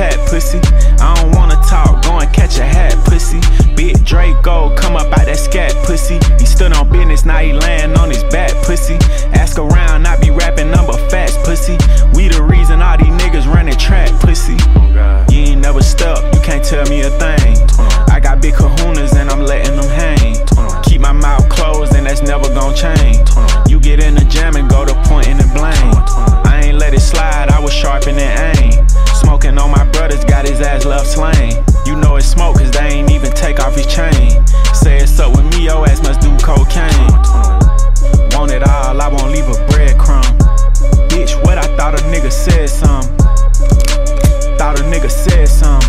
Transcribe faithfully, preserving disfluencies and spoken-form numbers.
chat, pussy. I don't wanna talk, go and catch a hat, pussy. Big Draco, come up out that scat, pussy. He stood on business, now he laying on his back, pussy. Ask around, I be rapping number facts, pussy. We the reason all these niggas running track, pussy. You ain't never stepped, you can't tell me a thing. I got big kahunas and I'm letting them hang. Keep my mouth closed and that's never gon' change. You get in the jam and go to pointing and blame. I ain't let it slide, I was sharpening aim. Smoking on my brothers, got his ass left slain. You know it's smoke cause they ain't even take off his chain. Say it's up with me, your ass must do cocaine. Want it all, I won't leave a breadcrumb. Bitch, what I thought a nigga said some. Thought a nigga said some.